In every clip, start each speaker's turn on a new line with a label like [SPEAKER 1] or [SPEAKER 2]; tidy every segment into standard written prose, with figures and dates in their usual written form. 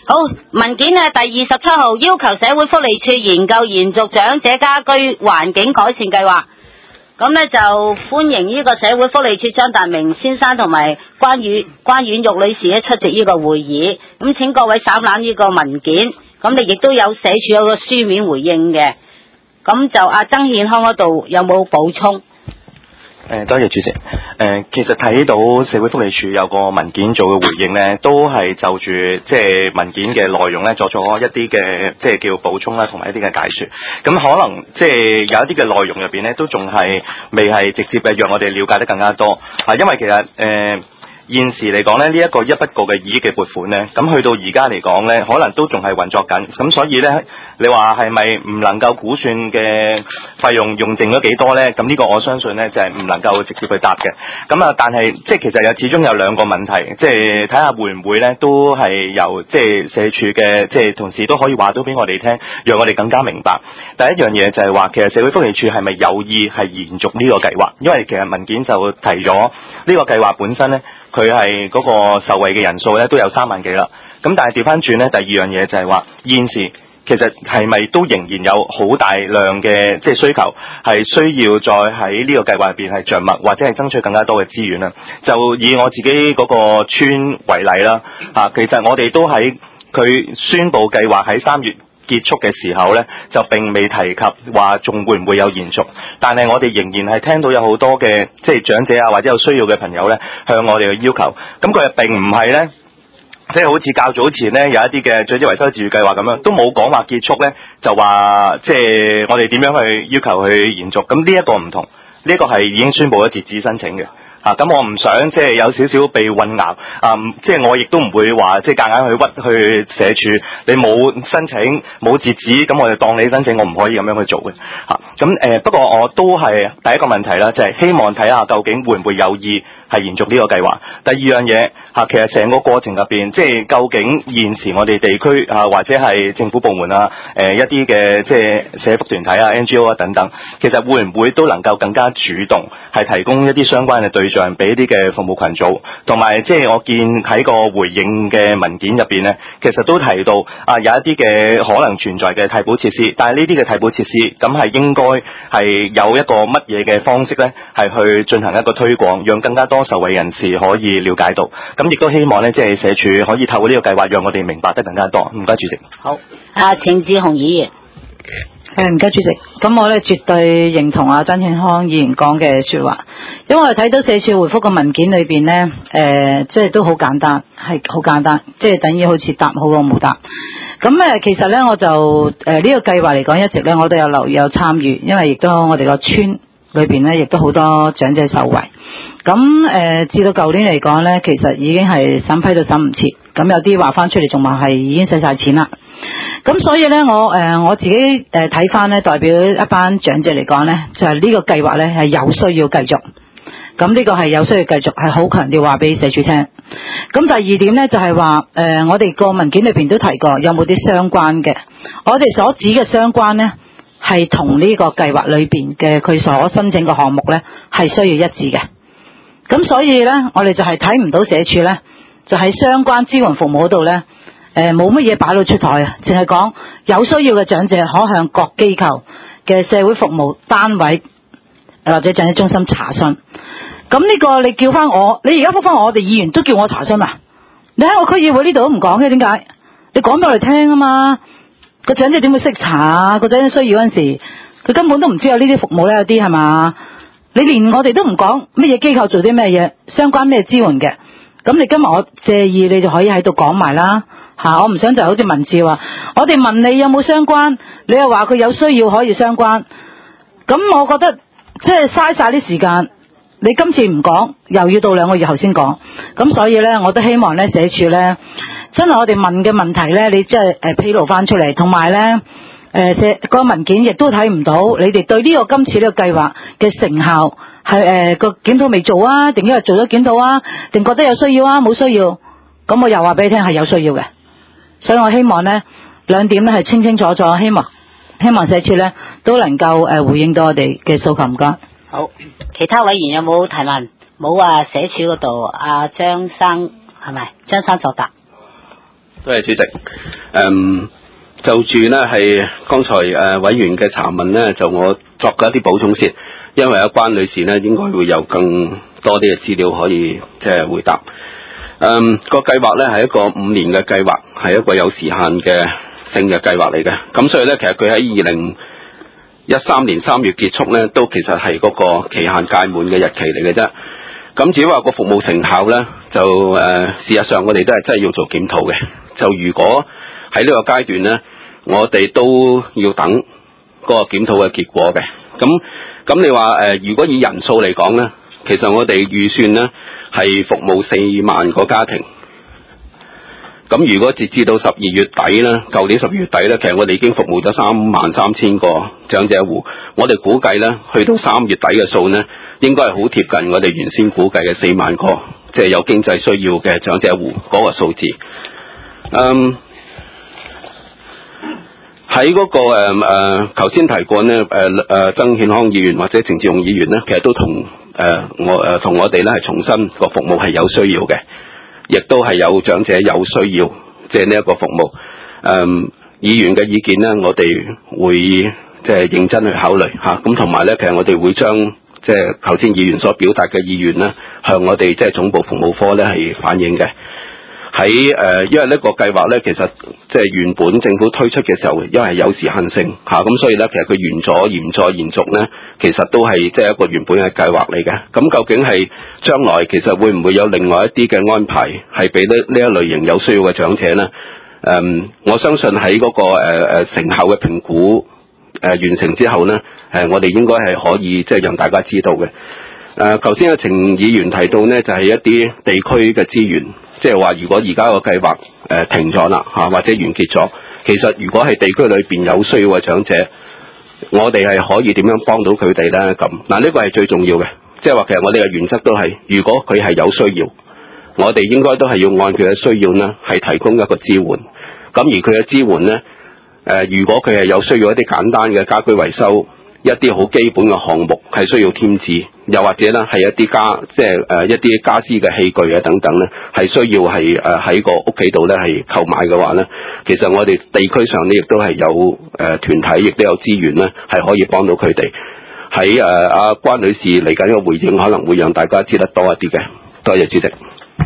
[SPEAKER 1] 好，文件第27號要求社會福利署研究延續長者家居環境改善計劃。咁呢就歡迎呢個社會福利署張達明先生同埋關婉玉女士呢出席呢個會議。咁請各位省覽呢個文件。咁你亦都有社署有個書面回應嘅。咁就阿曾憲康嗰度有冇補充？
[SPEAKER 2] 多謝主席。其實睇到社會福利署有個文件做嘅回應呢，都係就住即係文件嘅內容呢，作咗一啲嘅即係叫補充啦，同埋一啲嘅解說。咁可能即係有一啲嘅內容入邊呢，都仲係未係直接嘅讓我哋了解得更加多。因為其實現時嚟講呢，呢一個一筆過嘅2億嘅撥款呢，咁去到而家嚟講呢，可能都仲係運作緊。咁所以呢，你話係咪唔能夠估算嘅費用用剩咗幾多呢？咁呢個我相信呢，就係唔能夠直接去答嘅。咁但係即係其實始終有兩個問題，即係睇下會唔會呢，都係由即係社署嘅即係同事都可以話到俾我哋聽，讓我哋更加明白。第一樣嘢就係話，其實社會福利署係咪有意係延續呢個計劃？因為其實文件就提咗呢個計劃本身呢，佢係嗰個受惠嘅人數咧都有3萬幾啦，咁但係調翻轉咧，第二樣嘢就係話現時其實係咪都仍然有好大量嘅即係需求，係需要再喺呢個計劃入邊係着墨，或者係爭取更加多嘅資源啦。就以我自己嗰個村為例啦，其實我哋都喺佢宣布計劃喺3月結束嘅時候呢，就並未提及話仲會唔會有延續，但係我哋仍然係聽到有好多嘅即係長者或者有需要嘅朋友呢向我哋嘅要求，咁佢並唔係呢，即係好似較早前呢有一啲嘅長者維修自住計劃咁樣，都冇講話結束呢，就話即係我哋點樣去要求去延續，咁呢一個唔同，呢一個係已經宣布咗截止申請嘅。咁我唔想即係有少少被混淆，即係我亦都唔會話即係夾硬去屈去社署，你冇申請冇截止，咁我就當你申請，我唔可以咁樣去做嘅。咁不過我都係第一個問題啦，就係希望睇下究竟會唔會有意係延續呢個計劃。第二樣嘢其實成個過程入邊，即係究竟現時我哋地區或者係政府部門一啲嘅即係社福團體NGO 等等，其實會唔會都能夠更加主動係提供一啲相關嘅對象俾一啲嘅服務群組，同埋即係我見喺個回應嘅文件入邊呢，其實都提到有一啲嘅可能存在嘅替補設施，但係呢啲嘅替補設施咁係應該係有一個乜嘢嘅方式呢？係去進行一個推廣，讓更加多受惠人士可以了解到。咁亦都希望呢，即係社署可以透過呢個計劃，讓我哋明白得更加多。唔該，主席。
[SPEAKER 1] 好，程志雄議員。
[SPEAKER 3] 唔該主席，咁我咧絕對認同曾憲康議員講嘅說話，因為我哋睇到社署回覆個文件裏邊咧，即係都好簡單，係好簡單，即係等於好似答好過冇答。咁其實咧我就呢個計劃嚟講，一直咧我都有留意有參與，因為亦都我哋個村裏邊咧亦都好多長者受惠。咁至到舊年嚟講咧，其實已經係審批到審唔切，咁有啲話翻出嚟仲話係已經使晒錢啦。咁所以咧，我自己睇翻咧，代表一班長者嚟講咧，就係呢個計劃咧係有需要繼續。咁呢個係有需要繼續，係好強調話俾社署聽。咁第二點咧就係話，我哋個文件裏邊都提過，有冇啲相關嘅？我哋所指嘅相關咧，係同呢個計劃裏邊嘅佢所申請嘅項目咧係需要一致嘅。咁所以咧，我哋就係睇唔到社署咧，就喺相關支援服務嗰度咧。冇乜嘢擺到出台啊，淨係講有需要嘅長者可向各機構嘅社會服務單位或者長者中心查詢。咁呢個你叫翻我，你而家覆翻我哋議員都叫我查詢啊？你喺我區議會呢度都唔講嘅，點解？你講俾我哋聽啊嘛？個長者點會識查啊？個長者需要嗰陣時，佢根本都唔知有呢啲服務咧，有啲係嘛？你連我哋都唔講乜嘢機構做啲咩嘢，相關咩支援嘅，咁你今日我借意你就可以喺度講埋啦。我唔想就好似文字話，我哋問你有冇相關，你又話佢有需要可以相關，咁我覺得即係嘥晒啲時間。你今次唔講，又要到2個月後先講，咁所以呢，我都希望呢社署呢，真係我哋問嘅問題呢，你即係披露翻出嚟，同埋呢個文件亦都睇唔到你哋對呢個今次呢個計劃嘅成效係個檢討未做啊，定因為做咗檢討啊，定覺得有需要啊，冇需要，咁我又話俾你聽係有需要嘅。所以我希望呢2點呢係清清楚楚，希望社署呢都能夠回應到我哋嘅訴求。唔該。
[SPEAKER 1] 好，其他委員有冇提問？冇社署嗰度張生係咪？張生作答。
[SPEAKER 4] 多謝主席。就住呢係剛才委員嘅查問呢，就我作過一啲補充先，因為關女士呢應該會有更多啲嘅資料可以即係回答。個計劃呢係一個5年嘅計劃，係一個有時限嘅性嘅計劃嚟嘅。咁所以呢，其實佢喺2013年3月結束呢，都其實係嗰個期限屆滿嘅日期嚟嘅啫。咁至於話個服務成效呢，就事實上我哋都係真係要做檢討嘅。就如果喺呢個階段呢，我哋都要等嗰個檢討嘅結果嘅。咁你話如果以人數嚟講呢，其實我哋預算呢係服務4萬個家庭。咁如果截至到12月底呢，舊年12月底呢，其實我哋已經服務咗33000個長者戶。我哋估計呢，去到3月底嘅數呢，應該係好貼近我哋原先估計嘅4萬個，即係有經濟需要嘅長者戶嗰個數字。喺嗰個頭先提過呢，曾憲康議員或者程志勇議員呢，其實都同我哋呢係重申個服務係有需要嘅，亦都係有長者有需要即係呢一個服務。議員嘅意見呢，我哋會即係認真去考慮嚇。咁同埋呢，其實我哋會將即係頭先議員所表達嘅意願呢，向我哋即係總部服務科呢係反映嘅。因為呢個計劃呢，其實即係原本政府推出嘅時候，因為係有時限性嚇，咁所以呢，其實佢完咗延再延續呢，其實都係即係一個原本嘅計劃嚟嘅。咁究竟係將來其實會唔會有另外一啲嘅安排，係俾呢一類型有需要嘅長者呢？我相信喺嗰個成效嘅評估完成之後呢，我哋應該係可以即係讓大家知道嘅。頭先程議員提到呢，就係一啲地區嘅資源。即係話，如果而家個計劃停咗啦嚇，或者完結咗，其實如果係地區裏邊有需要嘅長者，我哋係可以點樣幫到佢哋咧？咁嗱，呢個係最重要嘅。即係話，其實我哋嘅原則都係，如果佢係有需要，我哋應該都係要按佢嘅需要呢，係提供一個支援。咁而佢嘅支援呢，如果佢係有需要一啲簡單嘅家居維修，一啲好基本嘅項目係需要添置，又或者咧係一啲一啲家私嘅器具啊等等咧，係需要係喺個屋企度咧係購買嘅話咧，其實我哋地區上咧亦都係有團體，亦都有資源咧係可以幫到佢哋。喺阿關女士嚟緊嘅回應，可能會讓大家知得多一啲嘅。多謝主席。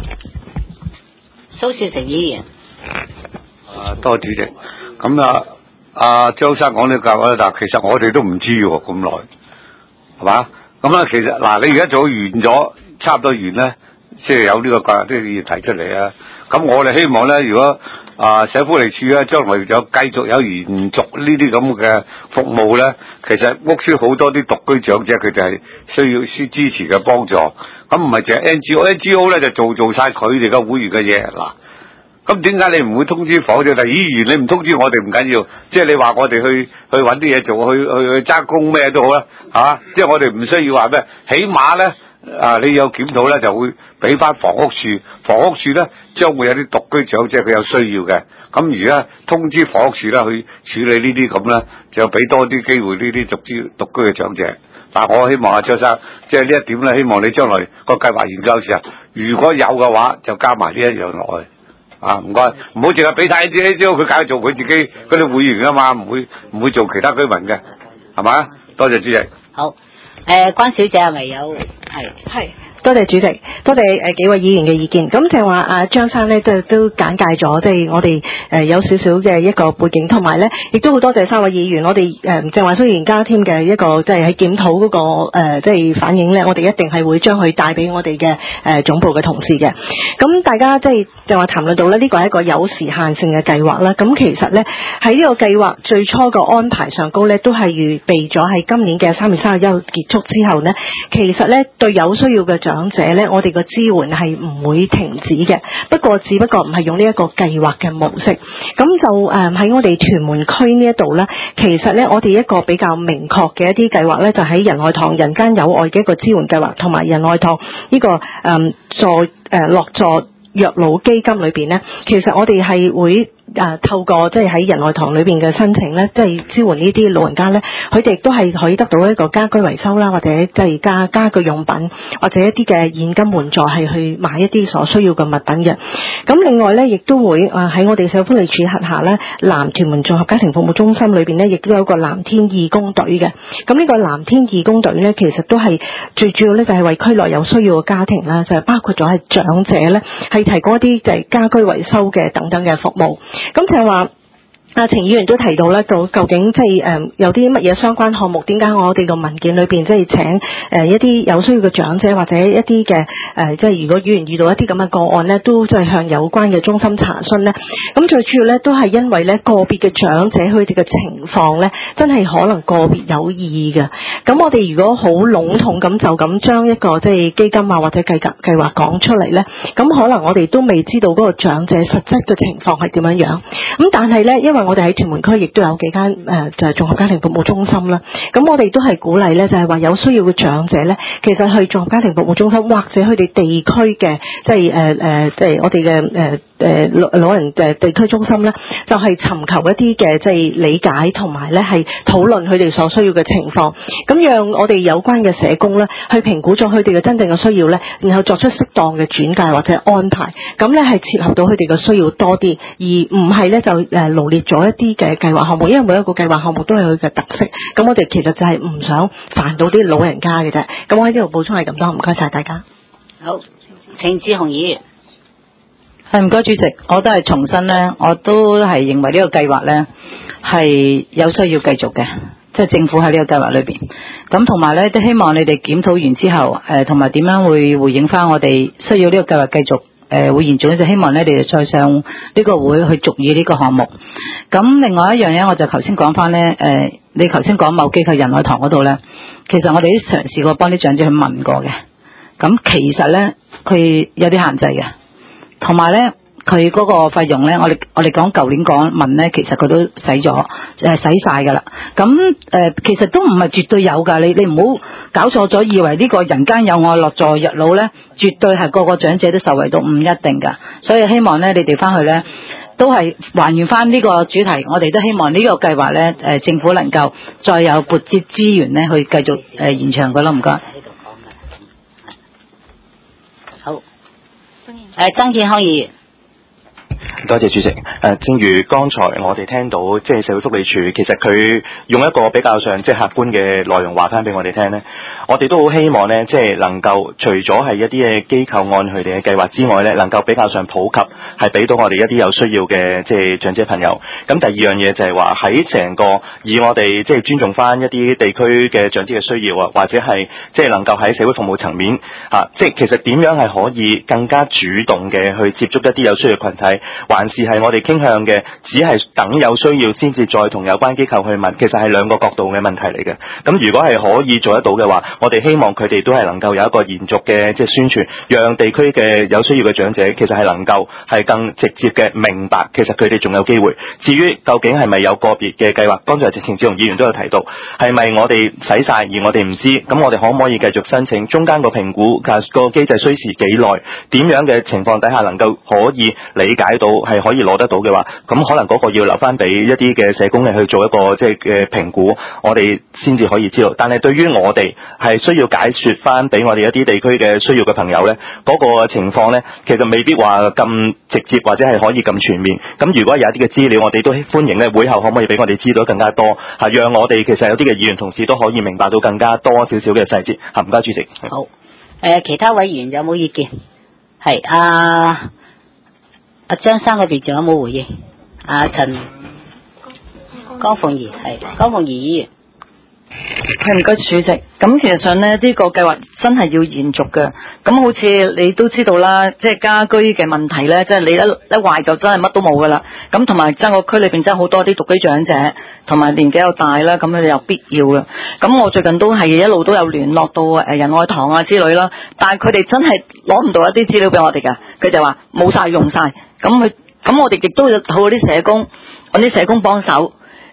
[SPEAKER 1] 蘇少成議員。
[SPEAKER 5] 多謝主席。咁張生講呢個咧，但其實我哋都唔知喎，咁耐，係嘛？咁咧，其實嗱，你而家做完咗，差唔多完咧，即係有呢個計劃都要提出嚟啊。咁我哋希望咧，如果社福利署咧，將來有繼續有延續呢啲咁嘅服務咧，其實屋邨好多啲獨居長者，佢哋係需要支持嘅幫助。咁唔係淨係 NGO 咧就做晒佢哋嘅會員嘅嘢嗱。咁點解你唔會通知房啫？但係議員你唔通知我哋唔緊要，即係你話我哋去揾啲嘢做，去揸工咩都好啦，嚇！即係我哋唔需要話咩，起碼咧你有檢討咧就會俾翻房屋處，房屋處咧將會有啲獨居長者佢有需要嘅，咁而家通知房屋處咧去處理呢啲咁咧，就俾多啲機會呢啲獨居嘅長者。但係我希望張生，即係呢一點咧，希望你將來個計劃研究時候，如果有嘅話，就加埋呢一樣落去。唔該，唔好淨係俾晒 NGO， 佢梗係做佢自己嗰啲會員噶嘛，唔會做其他居民嘅，係嘛？多謝主席。
[SPEAKER 1] 好，關小姐係咪有？係。
[SPEAKER 6] 多謝主席，多謝幾位議員嘅意見。咁就話張生咧都簡介咗，即係我哋有少少嘅一個背景，同埋咧亦都好多謝3位議員。我哋正話雖然加添嘅一個即係喺檢討嗰個即係反映咧，我哋一定係會將佢帶俾我哋嘅總部嘅同事嘅。咁大家即係正話談論到咧，呢個係一個有時限性嘅計劃啦。咁其實咧喺呢個計劃最初個安排上高咧，都係預備咗喺今年嘅3月31日結束之後呢，其實咧對有需要嘅長者咧，我哋個支援係唔會停止嘅，只不過唔係用呢一個計劃嘅模式。咁就喺我哋屯門區呢一度咧，其實咧我哋一個比較明確嘅一啲計劃咧，就喺仁愛堂人間有愛嘅一個支援計劃，同埋仁愛堂呢個落座虐老基金裏邊咧，其實我哋係會透過即係喺仁愛堂裏邊嘅申請咧，即係支援呢啲老人家咧，佢哋亦都係可以得到一個家居維修啦，或者即係家居用品或者一啲嘅現金援助，係去買一啲所需要嘅物品嘅。咁另外咧，亦都會喺我哋社會福利署轄下咧，藍屯門綜合家庭服務中心裏邊咧，亦都有個藍天義工隊嘅。咁呢個藍天義工隊咧，其實都係最主要咧，就係為區內有需要嘅家庭啦，就係包括咗係長者咧，係提供一啲就係家居維修嘅等等嘅服務。咁就係話程議員都提到咧，究竟即係有啲乜嘢相關項目？點解我哋個文件裏邊即係請一啲有需要嘅長者或者一啲嘅即係如果議員遇到一啲咁嘅個案咧，都即係向有關嘅中心查詢咧。咁最主要咧都係因為咧個別嘅長者佢哋嘅情況咧，真係可能個別有異嘅。咁我哋如果好籠統咁就咁將一個即係基金啊或者計劃講出嚟咧，咁可能我哋都未知道嗰個長者實質嘅情況係點樣樣。咁但係咧，因為我哋喺屯門區亦都有幾間就係綜合家庭服務中心啦。咁我哋都係鼓勵咧，就係話有需要嘅長者咧，其實去綜合家庭服務中心或者佢哋地區嘅即係即係我哋嘅老人地區中心咧，就係尋求一啲嘅即係理解同埋咧係討論佢哋所需要嘅情況，咁讓我哋有關嘅社工咧去評估咗佢哋嘅真正嘅需要咧，然後作出適當嘅轉介或者安排，咁咧係切合到佢哋嘅需要多啲，而唔係咧就羅列咗一啲嘅計劃項目，因為每一個計劃項目都有佢嘅特色，咁我哋其實就係唔想煩到啲老人家嘅啫。咁我喺呢度補充係咁多，唔該晒大家。
[SPEAKER 1] 好，程志雄議員。
[SPEAKER 3] 係唔該主席，我都係重申咧，我都係認為呢個計劃咧係有需要繼續嘅，即係政府喺呢個計劃裏邊。咁同埋咧都希望你哋檢討完之後，同埋點樣會回應翻我哋需要呢個計劃繼續會延續，就希望咧你哋再上呢個會去續議呢個項目。咁另外一樣嘢，我就頭先講翻咧，你頭先講某機構仁愛堂嗰度咧，其實我哋都嘗試過幫啲長者去問過嘅。咁其實咧佢有啲限制嘅。同埋咧，佢嗰個費用咧，我哋講舊年講問咧，其實佢都使咗，使晒㗎啦。咁其實都唔係絕對有㗎，你唔好搞錯咗，以為呢個人間有愛樂在日老咧，絕對係個個長者都受惠到，唔一定㗎。所以希望咧，你哋翻去咧，都係還原翻呢個主題，我哋都希望呢個計劃咧，政府能夠再有撥接資源咧，去繼續延長佢咯，唔該。
[SPEAKER 1] 好，曾健康議員。
[SPEAKER 2] 多謝主席。正如剛才我哋聽到，即係社會福利署，其實佢用一個比較上即係客觀嘅內容話翻俾我哋聽呢，我哋都好希望呢，即係能夠除咗係一啲嘅機構按佢哋嘅計劃之外呢，能夠比較上普及，係俾到我哋一啲有需要嘅即係長者朋友。咁第二樣嘢就係話喺成個以我哋即係尊重翻一啲地區嘅長者嘅需要啊，或者係即係能夠喺社會服務層面即係其實點樣係可以更加主動嘅去接觸一啲有需要嘅群體。還是係我哋傾向嘅，只係等有需要先至再同有關機構去問，其實係兩個角度嘅問題嚟嘅。咁如果係可以做得到嘅話，我哋希望佢哋都係能夠有一個延續嘅即係宣傳，讓地區嘅有需要嘅長者其實係能夠係更直接嘅明白，其實佢哋仲有機會。至於究竟係咪有個別嘅計劃，剛才程志雄議員都有提到，係咪我哋使晒而我哋唔知？咁我哋可唔可以繼續申請？中間個評估個機制需時幾耐？點樣嘅情況底下能夠可以理解到？係可以攞得到嘅話，咁可能嗰個要留翻俾一啲嘅社工嚟去做一個即係嘅評估，我哋先至可以知道。但係對於我哋係需要解說翻俾我哋一啲地區嘅需要嘅朋友呢，嗰個情況呢，其實未必話咁直接或者係可以咁全面。咁如果有一啲嘅資料，我哋都歡迎呢會後可唔可以俾我哋知道更加多，讓我哋其實有啲嘅議員同事都可以明白到更加多少少嘅細節。唔該主席。
[SPEAKER 1] 好，其他委員有冇意見？係阿張生嗰邊仲有冇回應？陳江鳳儀係江鳳儀議員。
[SPEAKER 7] 係唔該主席。咁其實上呢，呢個計劃真係要延續嘅。咁好似你都知道啦，即係家居嘅問題呢，即係你一壞就真係乜都冇噶啦。咁同埋真個區裏邊真係好多啲獨居長者，同埋年紀又大啦，咁樣有必要嘅。咁我最近都係一路都有聯絡到仁愛堂啊之類啦，但係佢哋真係攞唔到一啲資料俾我哋㗎。佢就話冇晒用晒。咁我哋亦都有好啲社工，揾啲社工幫手。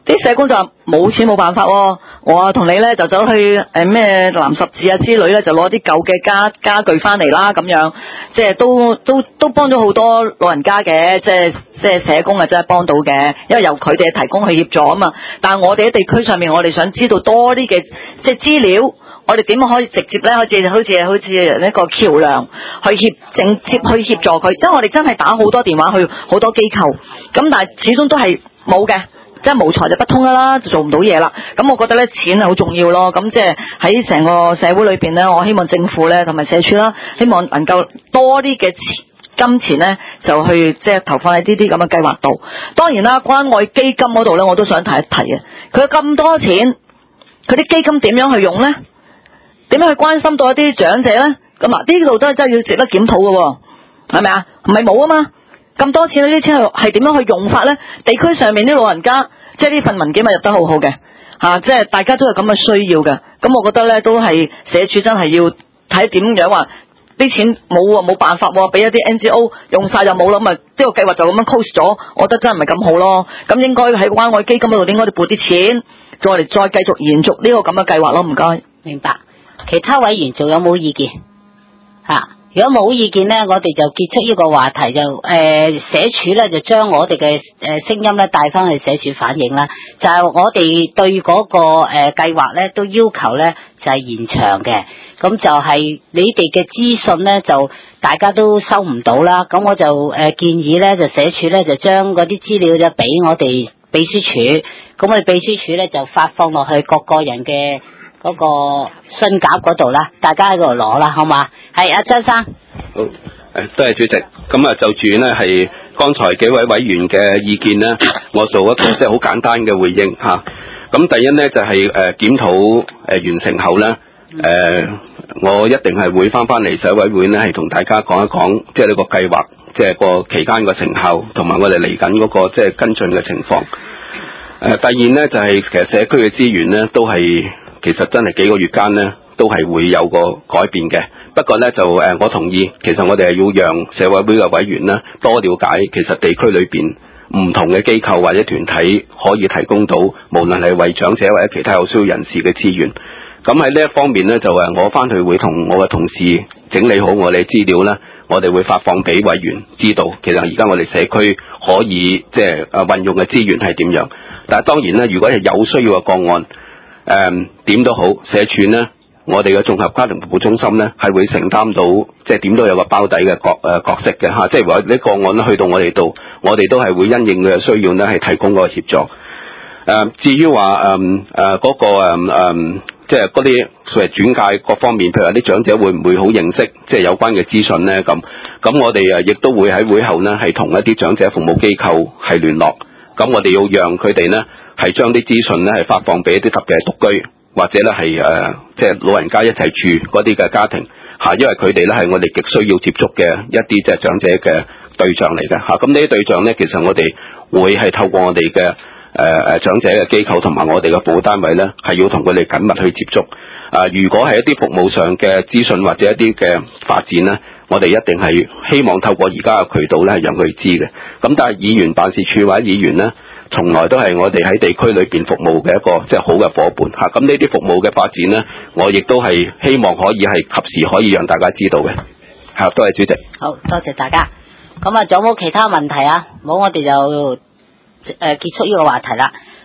[SPEAKER 7] 啲社工就話冇錢冇辦法喎，我同你咧就走去咩藍十字啊之類咧，就攞啲舊嘅家具翻嚟啦咁樣，即係都幫咗好多老人家嘅，即係社工啊真係幫到嘅，因為由佢哋提供去協助啊嘛。但係我哋喺地區上面，我哋想知道多啲嘅即係資料。我哋點樣可以直接咧，好似一個橋梁去直接去協助佢，因為我哋真係打好多電話去好多機構，咁但係始終都係冇嘅，即係無財就不通啦，就做唔到嘢啦。咁我覺得咧，錢係好重要咯。咁即係喺成個社會裏邊咧，我希望政府咧同埋社署啦，希望能夠多啲嘅金錢咧，就去即係投放喺呢啲咁嘅計劃度。當然啦，關愛基金嗰度咧，我都想提一提啊。佢有咁多錢，佢啲基金點樣去用咧？點樣去關心到一啲長者咧？咁啊，呢度都係真係要值得檢討嘅，係咪啊？唔係冇啊嘛，咁多錢呢啲錢係點樣去用法咧？地區上面啲老人家，即係呢份文件咪入得好好嘅，即係大家都有咁嘅需要嘅。咁我覺得咧，都係社署真係要睇點樣話啲錢冇辦法俾一啲 NGO 用晒就冇啦，咁啊呢個計劃就咁樣 close 咗，我覺得真係唔係咁好咯。咁應該喺關愛基金嗰度應該撥啲錢，叫我哋再繼續延續呢個咁嘅計劃咯。唔該，
[SPEAKER 1] 明白。其他委員仲有冇意見？如果冇意見呢，我哋就結束呢個話題，就社署呢就將我哋嘅聲音呢帶翻去社署反映啦。就係我哋對嗰個計劃呢都要求呢就係延長嘅，咁就係你哋嘅資訊呢就大家都收唔到啦。咁我就建議呢就社署呢就將嗰啲資料就俾我哋秘書處，咁我哋秘書處呢就發放落去各個人嘅嗰個信夾嗰度啦，大家喺度攞啦，好嘛？係阿張生。
[SPEAKER 4] 好，多謝主席。咁啊，就住呢係剛才幾位委員嘅意見呢，我做一個即係好簡單嘅回應嚇。咁第一呢，就係檢討完成後呢，我一定係會翻嚟社委會呢，係同大家講一講，即係呢個計劃，即係個期間個成效，同埋我哋嚟緊嗰個即係跟進嘅情況。第二呢，就係其實社區嘅資源呢，都係。其實真係幾個月間呢，都係會有個改變嘅。不過呢，就我同意，其實我哋係要讓社委會嘅委員呢多了解，其實地區裏邊唔同嘅機構或者團體可以提供到，無論係為長者或者其他有需要人士嘅資源。咁喺呢一方面呢，就我翻去會同我嘅同事整理好我哋資料呢，我哋會發放俾委員知道，其實而家我哋社區可以即係運用嘅資源係點樣。但係當然呢，如果係有需要嘅個案，點都好，社署呢，我哋嘅綜合家庭服務中心呢，係會承擔到，即係點都有個包底嘅角色嘅嚇，即係如果呢個案呢去到我哋度，我哋都係會因應佢嘅需要呢，係提供嗰個協助。至於話嗰個即係嗰啲所謂轉介各方面，譬如話啲長者會唔會好認識即係有關嘅資訊呢？咁我哋亦都會喺會後呢，係同一啲長者服務機構係聯絡，咁我哋要讓佢哋呢，係將啲資訊呢係發放俾一啲特別係獨居或者呢係即係老人家一齊住嗰啲嘅家庭嚇，因為佢哋呢係我哋極需要接觸嘅一啲即係長者嘅對象嚟嘅嚇。咁呢啲對象呢，其實我哋會係透過我哋嘅長者嘅機構同埋我哋嘅服務單位呢，係要同佢哋緊密去接觸。如果係一啲服務上嘅資訊或者一啲嘅發展呢，我哋一定係希望透過而家嘅渠道呢，係讓佢知嘅。咁但係議員辦事處或者議員呢，從來都係我哋喺地區裏邊服務嘅一個即係好嘅夥伴嚇。咁呢啲服務嘅發展呢，我亦都係希望可以係及時可以讓大家知道嘅。係，多謝主席。
[SPEAKER 1] 好多謝大家。咁啊，仲有冇其他問題啊？冇，我哋就結束呢個話題啦。